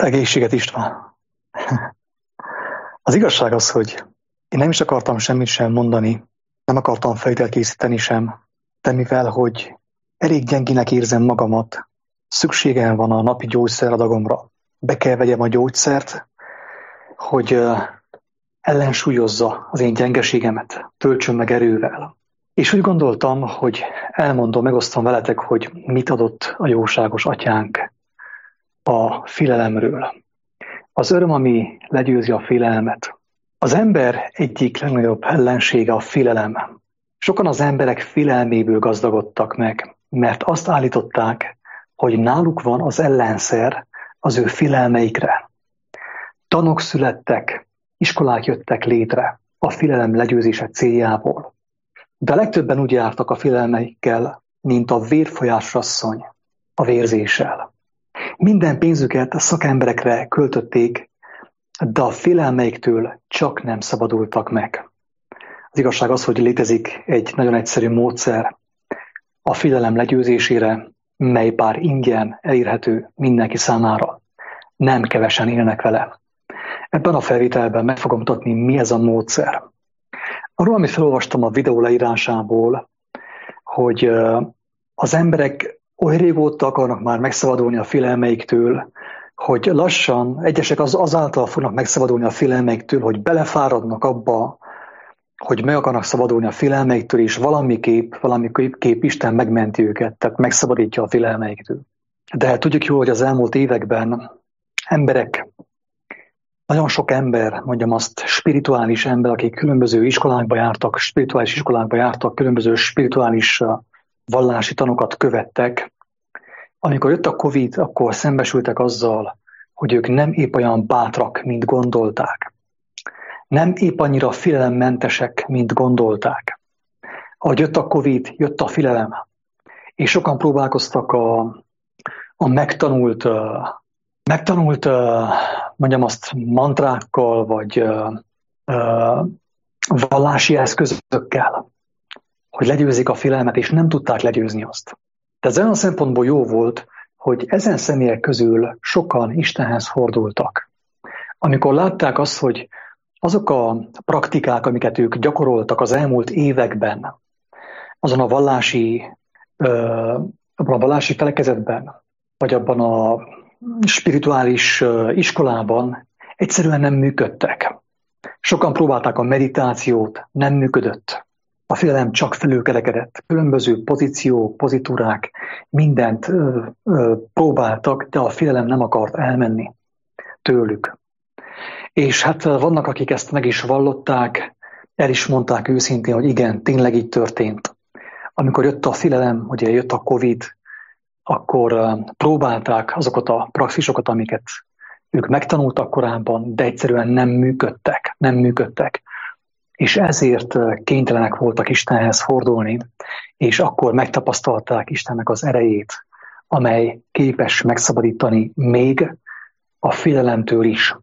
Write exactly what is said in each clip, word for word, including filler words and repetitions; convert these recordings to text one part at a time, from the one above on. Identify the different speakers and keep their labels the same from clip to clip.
Speaker 1: Egészséget, István! Az igazság az, hogy én nem is akartam semmit sem mondani, nem akartam felvételt készíteni sem, de mivel, hogy elég gyengének érzem magamat, szükségem van a napi gyógyszeradagomra. Be kell vegyem a gyógyszert, hogy ellensúlyozza az én gyengeségemet, töltsön meg erővel. És úgy gondoltam, hogy elmondom, megosztom veletek, hogy mit adott a jóságos atyánk a félelemről. Az öröm, ami legyőzi a félelmet. Az ember egyik legnagyobb ellensége a félelem. Sokan az emberek félelméből gazdagodtak meg, mert azt állították, hogy náluk van az ellenszer az ő félelmeikre. Tanok születtek, iskolák jöttek létre a félelem legyőzése céljából. De a legtöbben úgy jártak a félelmeikkel, mint a vérfolyás asszony a vérzéssel. Minden pénzüket a szakemberekre költötték, de a félelmeiktől csak nem szabadultak meg. Az igazság az, hogy létezik egy nagyon egyszerű módszer a félelem legyőzésére, mely bár ingyen elérhető mindenki számára. Nem kevesen élnek vele. Ebben a felvételben meg fogom mutatni, mi ez a módszer. Arról, amit felolvastam a videó leírásából, hogy az emberek oly régóta akarnak már megszabadulni a félelmeiktől, hogy lassan egyesek az, azáltal fognak megszabadulni a félelmeiktől, hogy belefáradnak abba, hogy meg akarnak szabadulni a félelmeiktől, és valamiképp, valamiképp Isten megmenti őket, tehát megszabadítja a félelmeiktől. De tudjuk jól, hogy az elmúlt években emberek, nagyon sok ember, mondjam azt, spirituális ember, akik különböző iskolákba jártak, spirituális iskolákba jártak, különböző spirituális vallási tanokat követtek. Amikor jött a Covid, akkor szembesültek azzal, hogy ők nem épp olyan bátrak, mint gondolták. Nem épp annyira félelemmentesek, mint gondolták. Ahogy jött a Covid, jött a félelem. És sokan próbálkoztak a, a megtanult, megtanult, mondjam azt, mantrákkal, vagy vallási eszközökkel, hogy legyőzik a félelmet, és nem tudták legyőzni azt. De ez olyan szempontból jó volt, hogy ezen személyek közül sokan Istenhez fordultak. Amikor látták azt, hogy azok a praktikák, amiket ők gyakoroltak az elmúlt években, azon a vallási, abban a vallási felekezetben, vagy abban a spirituális iskolában egyszerűen nem működtek. Sokan próbálták a meditációt, nem működött. A félelem csak felülkerekedett. Különböző pozíciók, pozitúrák, mindent ö, ö, próbáltak, de a félelem nem akart elmenni tőlük. És hát vannak, akik ezt meg is vallották, el is mondták őszintén, hogy igen, tényleg így történt. Amikor jött a félelem, ugye jött a Covid, akkor próbálták azokat a praxisokat, amiket ők megtanultak korábban, de egyszerűen nem működtek, nem működtek. És ezért kénytelenek voltak Istenhez fordulni, és akkor megtapasztalták Istennek az erejét, amely képes megszabadítani még a félelemtől is.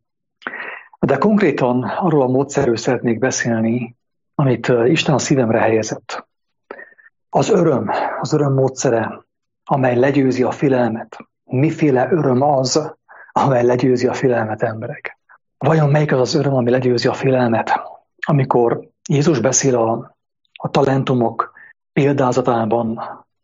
Speaker 1: De konkrétan arról a módszerről szeretnék beszélni, amit Isten a szívemre helyezett. Az öröm, az öröm módszere, amely legyőzi a félelmet. Miféle öröm az, amely legyőzi a félelmet, emberek? Vajon melyik az az öröm, ami legyőzi a félelmet? Amikor Jézus beszél a, a talentumok példázatában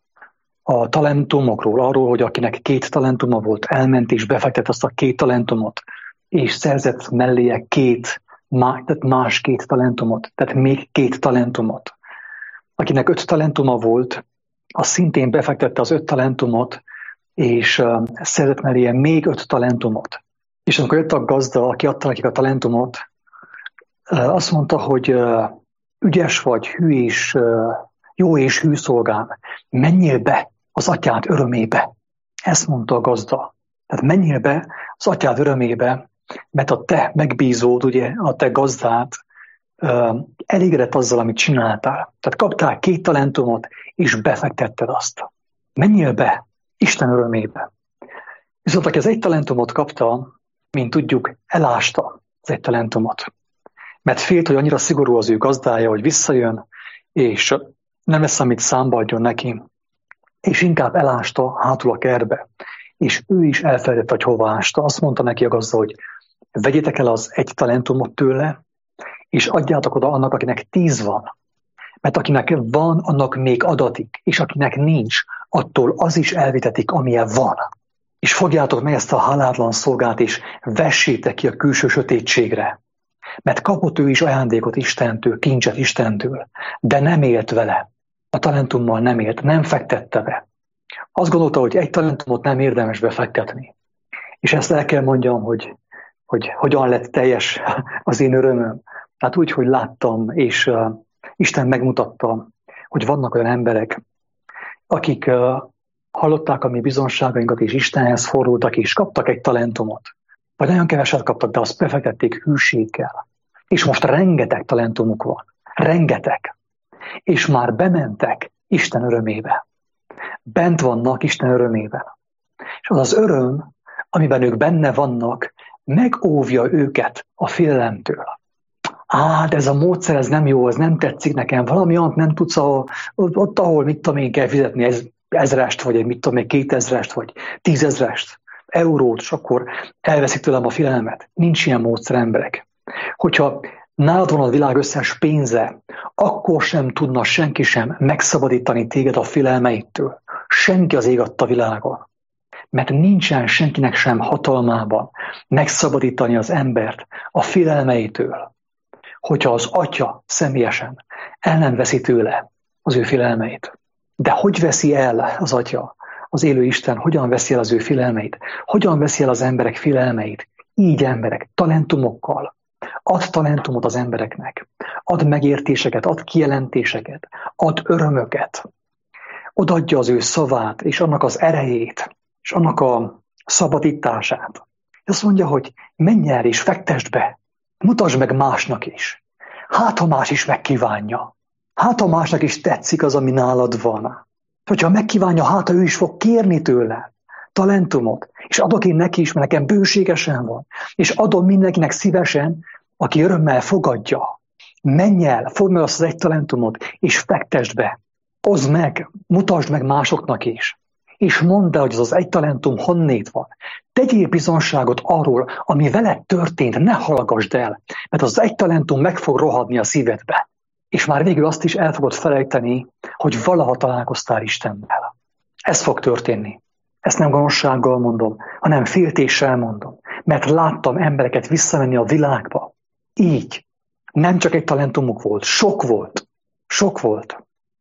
Speaker 1: a talentumokról, arról, hogy akinek két talentuma volt, elment és befektet azt a két talentumot, és szerzett melléje két, tehát más két talentumot, tehát még két talentumot. Akinek öt talentuma volt, az szintén befektette az öt talentumot, és uh, szerzett melléje még öt talentumot. És amikor jött a gazda, aki adta nekik a talentumot, uh, azt mondta, hogy uh, ügyes vagy, hű és, uh, jó és hű szolgám, menjél be az atyád örömébe. Ezt mondta a gazda. Tehát menjél be az atyád örömébe, mert a te megbízód, ugye, a te gazdád uh, elégedett azzal, amit csináltál. Tehát kaptál két talentumot, és befektetted azt. Menjél be Isten örömébe. Viszont aki az egy talentumot kapta, mint tudjuk, elásta az egy talentumot. Mert félt, hogy annyira szigorú az ő gazdája, hogy visszajön, és nem lesz, amit számba adjon neki. És inkább elásta hátul a kertbe. és ő is elfelejtett, hogy hova ásta. Azt mondta neki a gazda, hogy vegyétek el az egy talentumot tőle, és adjátok oda annak, akinek tíz van. Mert akinek van, annak még adatik, és akinek nincs, attól az is elvitetik, amilyen van. És fogjátok meg ezt a halátlan szolgát, és vessétek ki a külső sötétségre. Mert kapott ő is ajándékot Istentől, kincset Istentől, de nem élt vele. A talentummal nem élt, nem fektette be. Azt gondolta, hogy egy talentumot nem érdemes befektetni. És ezt el kell mondjam, hogy, hogy hogyan lett teljes az én örömöm. Hát úgy, hogy láttam, és uh, Isten megmutatta, hogy vannak olyan emberek, akik uh, hallották a mi bizonságainkat, és Istenhez fordultak, és kaptak egy talentumot. Vagy nagyon keveset kaptak, de azt befektették hűséggel. És most rengeteg talentumuk van. Rengeteg. És már bementek Isten örömébe. Bent vannak Isten örömében. És az az öröm, amiben ők benne vannak, megóvja őket a félelemtől. Á, de ez a módszer, ez nem jó, ez nem tetszik nekem. Valami olyan nem tudsz, ahol, ott, ahol mit tudom én kell fizetni, ez, ezrest, vagy mit tudom én, kétezrest, vagy tízezrest, eurót, és akkor elveszik tőlem a félelmet. Nincs ilyen módszer, emberek. Hogyha nálad van a világ összes pénze, akkor sem tudna senki sem megszabadítani téged a félelmeitől. Senki az ég adta világon. Mert nincsen senkinek sem hatalmában megszabadítani az embert a félelmeitől. Hogyha az Atya személyesen el nem veszi tőle az ő félelmeit. De hogy veszi el az Atya, az élő Isten, hogyan veszi el az ő félelmeit? Hogyan veszi el az emberek félelmeit? Így emberek, talentumokkal. Ad talentumot az embereknek. Ad megértéseket, ad kijelentéseket, ad örömöket. Odaadja az ő szavát, és annak az erejét, és annak a szabadítását. Azt mondja, hogy menj el és fektesd be. Mutasd meg másnak is. Hát, ha más is megkívánja. Hát, ha másnak is tetszik az, ami nálad van. Hogyha megkívánja, hát, ha ő is fog kérni tőle talentumot, és adok én neki is, mert nekem bőségesen van, és adom mindenkinek szívesen, aki örömmel fogadja. Menj el, fogd meg azt az egy talentumot, és fektesd be. Oszd meg, mutasd meg másoknak is. És mondd el, hogy az az egy talentum honnét van. Tegyél bizonságot arról, ami veled történt, ne hallgassd el, mert az egy talentum meg fog rohadni a szívedbe. És már végül azt is el fogod felejteni, hogy valaha találkoztál Istennel. Ez fog történni. Ezt nem gonoszsággal mondom, hanem féltéssel mondom. Mert láttam embereket visszamenni a világba. Így. Nem csak egy talentumuk volt, sok volt. Sok volt.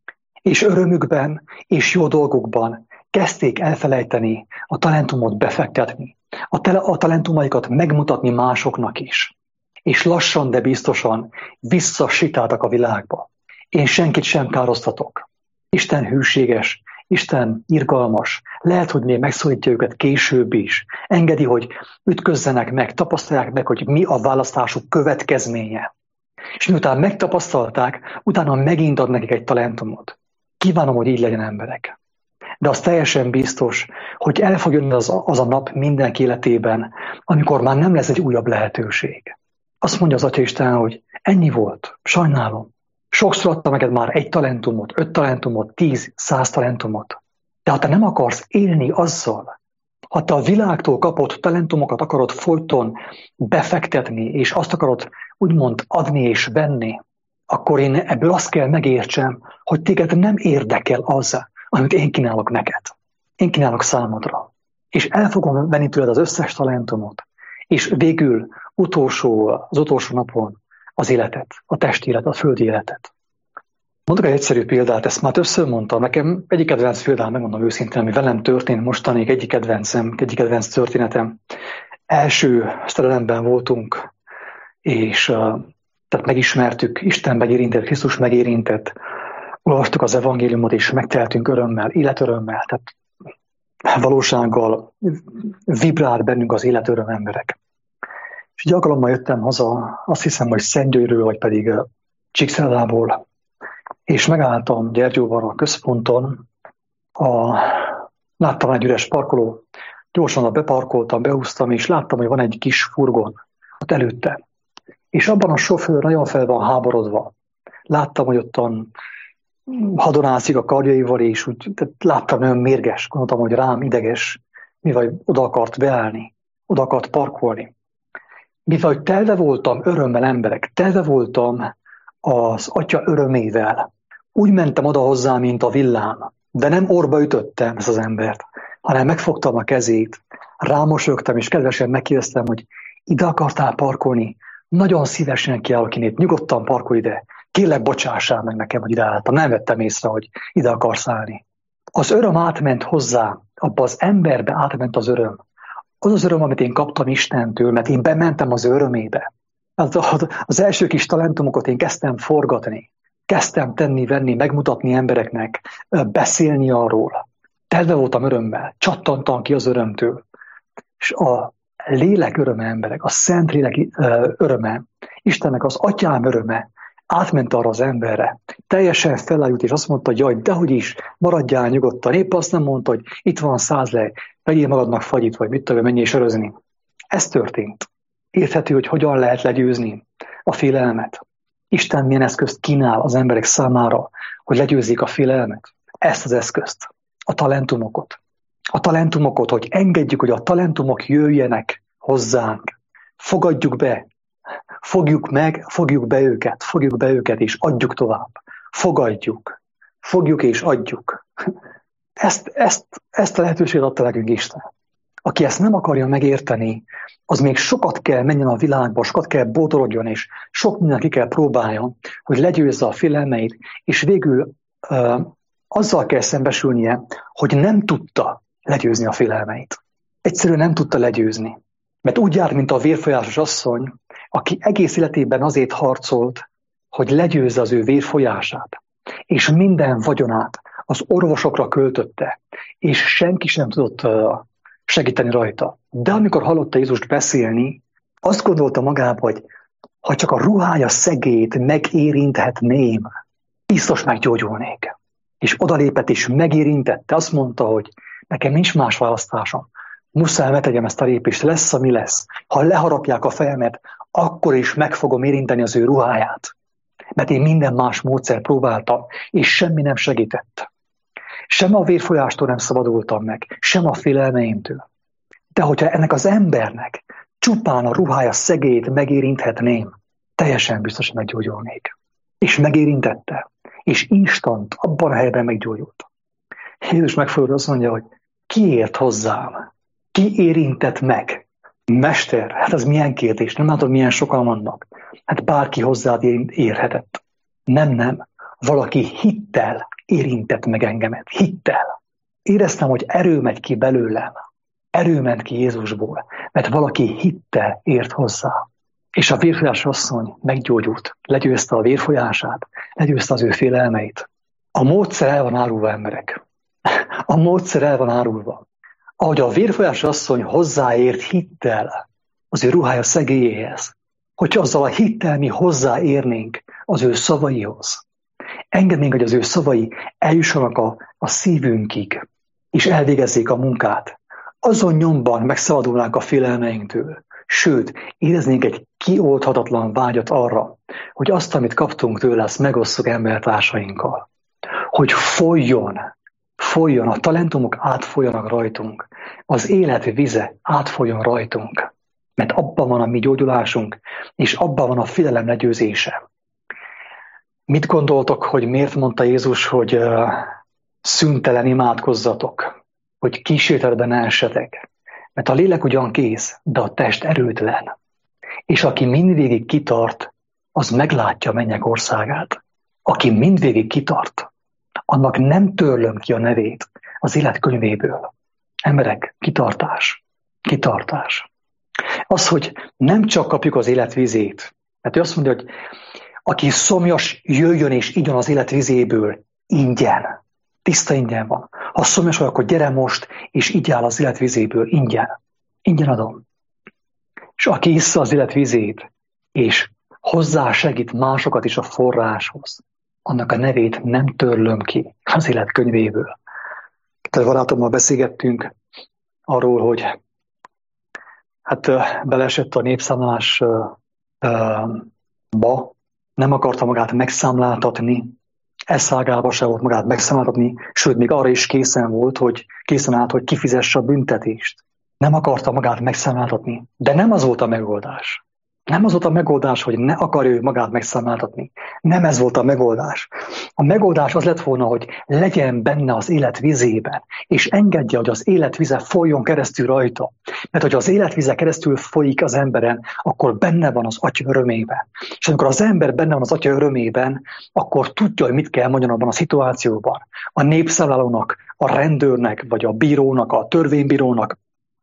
Speaker 1: És örömükben, és jó dolgokban kezdték elfelejteni a talentumot befektetni. A, tele, a talentumaikat megmutatni másoknak is. És lassan, de biztosan visszasitáltak a világba. Én senkit sem károsztatok. Isten hűséges, Isten irgalmas. Lehet, hogy még megszólítja őket később is. Engedi, hogy ütközzenek meg, tapasztalják meg, hogy mi a választásuk következménye. És miután megtapasztalták, utána megint ad nekik egy talentumot. Kívánom, hogy így legyen, emberek. De az teljesen biztos, hogy el fog jönni az, az a nap mindenki életében, amikor már nem lesz egy újabb lehetőség. Azt mondja az Atya Isten, hogy ennyi volt, sajnálom. Sokszor adta neked már egy talentumot, öt talentumot, tíz, száz talentumot. De ha te nem akarsz élni azzal, ha te a világtól kapott talentumokat akarod folyton befektetni, és azt akarod úgymond adni és venni, akkor én ebből azt kell megértsem, hogy téged nem érdekel az, amit én kínálok neked. Én kínálok számodra. És el fogom venni tőled az összes talentumot. És végül utolsó, az utolsó napon az életet, a testi élet, a földi életet. Mondok egy egyszerű példát, ezt már többször mondtam. Nekem egyik kedvenc példám, megmondom őszintén, ami velem történt mostanig, egyik kedvencem, egyik kedvenc történetem. Első szerelemben voltunk, és uh, tehát megismertük, Isten megérintett, Krisztus megérintett, olvastuk az evangéliumot, és megteltünk örömmel, életörömmel, tehát valósággal vibrált bennünk az életöröm, emberek. És egy alkalommal jöttem haza, azt hiszem, hogy Szentgyőrről, vagy pedig Csíkszeredából, és megálltam Gyergyóban a központon, a, láttam egy üres parkoló, gyorsan beparkoltam, behúztam, és láttam, hogy van egy kis furgon ott előtte. És abban a sofőr nagyon fel van háborodva. Láttam, hogy ottan hadonászik a karjaival, és úgy láttam, nagyon mérges, gondoltam, hogy rám ideges, mivel oda akart beállni, oda akart parkolni. Mivel telve voltam örömmel, emberek, telve voltam az Atya örömével, úgy mentem oda hozzá, mint a villám, de nem orba ütöttem ezt az embert, hanem megfogtam a kezét, rámosolyogtam, és kedvesen megkérdeztem, hogy ide akartál parkolni? Nagyon szívesen kiállok innét, nyugodtan parkolj ide. Kérlek, bocsássál meg nekem, hogy ide álltam. Nem vettem észre, hogy ide akarsz állni. Az öröm átment hozzá, abba az emberbe átment az öröm. Az az öröm, amit én kaptam Istentől, mert én bementem az örömébe. Az első kis talentumokat én kezdtem forgatni. Kezdtem tenni, venni, megmutatni embereknek, beszélni arról. Telve voltam örömmel, csattantam ki az örömtől. És a lélek öröme, emberek, a szent lélek öröme, Istennek az atyám öröme átment arra az emberre. Teljesen felájult, és azt mondta, hogy jaj, dehogy is, maradjál nyugodtan. Épp azt nem mondta, hogy itt van száz lej, vegyél magadnak fagyit, vagy mit tudom, menjél sörözni. Ez történt. Érthető, hogy hogyan lehet legyőzni a félelmet. Isten milyen eszközt kínál az emberek számára, hogy legyőzzék a félelmet. Ezt az eszközt, a talentumokat. A talentumokat, hogy engedjük, hogy a talentumok jöjjenek hozzánk. Fogadjuk be, fogjuk meg, fogjuk be őket, fogjuk be őket, és adjuk tovább. Fogadjuk, fogjuk és adjuk. Ezt, ezt, ezt a lehetőséget adta nekünk Isten. Aki ezt nem akarja megérteni, az még sokat kell menjen a világba, sokat kell bódorodjon, és sok mindent ki kell próbáljon, hogy legyőzze a félelmeit, és végül uh, azzal kell szembesülnie, hogy nem tudta legyőzni a félelmeit. Egyszerűen nem tudta legyőzni. Mert úgy járt, mint a vérfolyásos asszony, aki egész életében azért harcolt, hogy legyőzze az ő vérfolyását, és minden vagyonát az orvosokra költötte, és senki sem tudott uh, segíteni rajta. De amikor hallotta Jézust beszélni, azt gondolta magába, hogy ha csak a ruhája szegét megérinthetném, biztos meggyógyulnék. És odalépett és megérintette, azt mondta, hogy nekem nincs más választásom. Muszáj megtegyem ezt a lépést, lesz, ami lesz. Ha leharapják a fejemet, akkor is meg fogom érinteni az ő ruháját. Mert én minden más módszer próbáltam, és semmi nem segített. Sem a vérfolyástól nem szabadultam meg, sem a félelmeimtől. De hogyha ennek az embernek csupán a ruhája szegélyét megérinthetném, teljesen biztos, hogy meggyógyulnék. És megérintette, és instant abban a helyben meggyógyult. Jézus megfordul, azt mondja, hogy ki ért hozzám? Ki érintett meg? Mester, hát ez milyen kérdés? Nem látod, milyen sokan vannak? Hát bárki hozzád érhetett. Nem, nem. Valaki hittel érintett meg engemet. Hittel. Éreztem, hogy erő megy ki belőlem. Erő ment ki Jézusból, mert valaki hittel ért hozzá. És a vérfolyás asszony meggyógyult. Legyőzte a vérfolyását, legyőzte az ő félelmeit. A módszer el van árulva, emberek. A módszer el van árulva. Ahogy a vérfolyás asszony hozzáért hittel az ő ruhája szegélyéhez, hogyha azzal a hittel mi hozzáérnénk az ő szavaihoz, engednénk, hogy az ő szavai eljussanak a, a szívünkig, és elvégezzék a munkát, azon nyomban megszabadulnánk a félelmeinktől. Sőt, éreznénk egy kioldhatatlan vágyat arra, hogy azt, amit kaptunk tőle, azt megosszuk embertársainkkal. Hogy folyjon, folyjon, a talentumok átfolyanak rajtunk, az élet vize átfoljon rajtunk, mert abban van a mi gyógyulásunk, és abban van a félelem legyőzése. Mit gondoltok, hogy miért mondta Jézus, hogy uh, szüntelen imádkozzatok, hogy kísérletben ne essetek? Mert a lélek ugyan kész, de a test erőtlen. És aki mindvégig kitart, az meglátja a mennyek országát. Aki mindvégig kitart, annak nem törlöm ki a nevét az élet könyvéből. Emberek, kitartás, kitartás. Az, hogy nem csak kapjuk az élet vizét, mert ő azt mondja, hogy aki szomjas, jöjjön és igyon az élet vizéből ingyen. Tiszta ingyen van. Ha szomjas vagy, akkor gyere most, és igyál az élet vizéből ingyen. Ingyen adom. És aki issza az élet vizét, és hozzá segít másokat is a forráshoz, annak a nevét nem törlöm ki az élet könyvéből. Tehát barátommal beszélgettünk arról, hogy hát beleesett a népszámlásba, nem akarta magát megszámláltatni, Eszágálva se volt magát megszálltatni, sőt, még arra is készen volt, hogy készen állt, hogy kifizesse a büntetést. Nem akarta magát megszálltatni, de nem az volt a megoldás. Nem az volt a megoldás, hogy ne akarja ő magát megszálltatni. Nem ez volt a megoldás. A megoldás az lett volna, hogy legyen benne az élet vizében, és engedje, hogy az élet vize folyjon keresztül rajta. Mert hogyha az élet vize keresztül folyik az emberen, akkor benne van az Atya örömében. És amikor az ember benne van az Atya örömében, akkor tudja, hogy mit kell mondani abban a szituációban. A népszállálónak, a rendőrnek, vagy a bírónak, a törvénybírónak,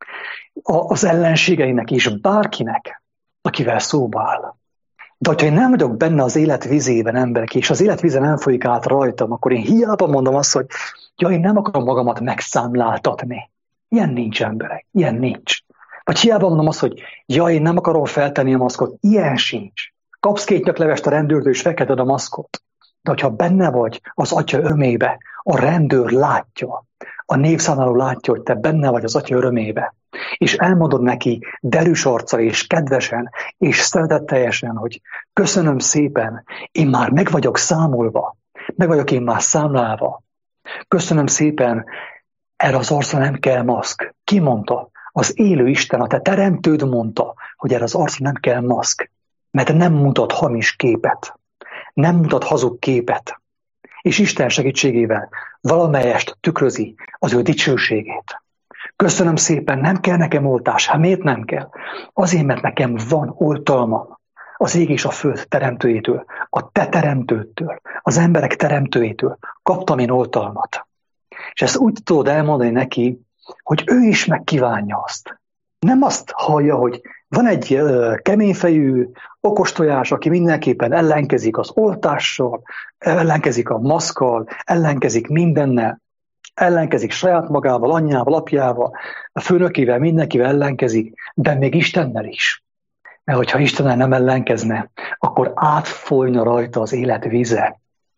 Speaker 1: az ellenségeinek és bárkinek, akivel szóba áll. De hogyha én nem vagyok benne az élet vizében, emberek, és az élet vize nem folyik át rajtam, akkor én hiába mondom azt, hogy ja, én nem akarom magamat megszámláltatni. Ilyen nincs, emberek, ilyen nincs. Vagy hiába mondom azt, hogy ja, én nem akarom feltenni a maszkot. Ilyen sincs. Kapsz két nyaklevest a rendőrtől, és felkeded a maszkot. De hogyha benne vagy az Atya örömébe, a rendőr látja, a névszámláló látja, hogy te benne vagy az Atya örömébe, és elmondod neki derűs arccal és kedvesen és szeretetteljesen, hogy köszönöm szépen, én már meg vagyok számolva, meg vagyok én már számlálva. Köszönöm szépen, erre az arcra nem kell maszk. Ki mondta? Az élő Isten, a te teremtőd mondta, hogy erre az arcra nem kell maszk, mert nem mutat hamis képet, nem mutat hazug képet, és Isten segítségével valamelyest tükrözi az ő dicsőségét. Köszönöm szépen, nem kell nekem oltás. Hát miért nem kell? Azért, mert nekem van oltalmam az ég és a föld teremtőjétől, a te teremtőtől, az emberek teremtőjétől. Kaptam én oltalmat. És ezt úgy tudod elmondani neki, hogy ő is megkívánja azt. Nem azt hallja, hogy van egy uh, keményfejű okostojás, aki mindenképpen ellenkezik az oltással, ellenkezik a maszkkal, ellenkezik mindennel, ellenkezik saját magával, anyjával, apjával, a főnökével, mindenkivel ellenkezik, de még Istennel is. Mert hogyha Istennel nem ellenkezne, akkor átfolyna rajta az élet vize.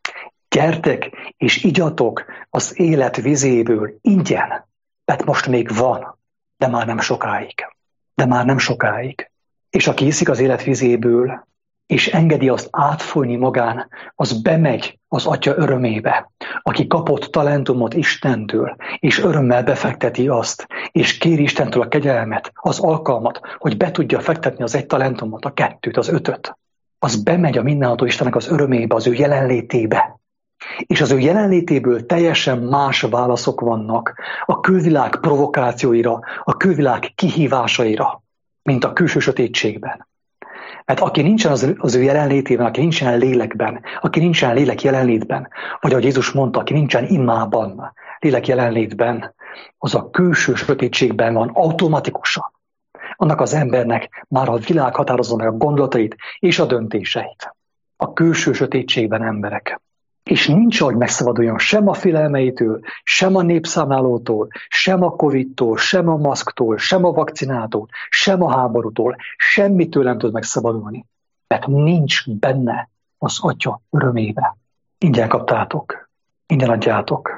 Speaker 1: Gyertek és igyatok az élet vizéből ingyen, mert most még van, de már nem sokáig. De már nem sokáig. És aki iszik az élet vizéből, és engedi azt átfolyni magán, az bemegy az Atya örömébe, aki kapott talentumot Istentől, és örömmel befekteti azt, és kéri Istentől a kegyelmet, az alkalmat, hogy be tudja fektetni az egy talentumot, a kettőt, az ötöt. Az bemegy a mindenható Istennek az örömébe, az ő jelenlétébe. És az ő jelenlétéből teljesen más válaszok vannak a külvilág provokációira, a külvilág kihívásaira, mint a külső sötétségben. Mert aki nincsen az, az ő jelenlétében, aki nincsen lélekben, aki nincsen lélek jelenlétben, vagy ahogy Jézus mondta, aki nincsen imában, lélek jelenlétben, az a külső sötétségben van automatikusan. Annak az embernek már a világ határozza meg a gondolatait és a döntéseit. A külső sötétségben emberek. És nincs, ahogy megszabaduljon sem a félelmeitől, sem a népszámlálótól, sem a Covidtól, sem a maszktól, sem a vakcinától, sem a háborútól, semmitől nem tud megszabadulni. Mert nincs benne az Atya örömébe. Ingyen kaptátok, ingyen adjátok.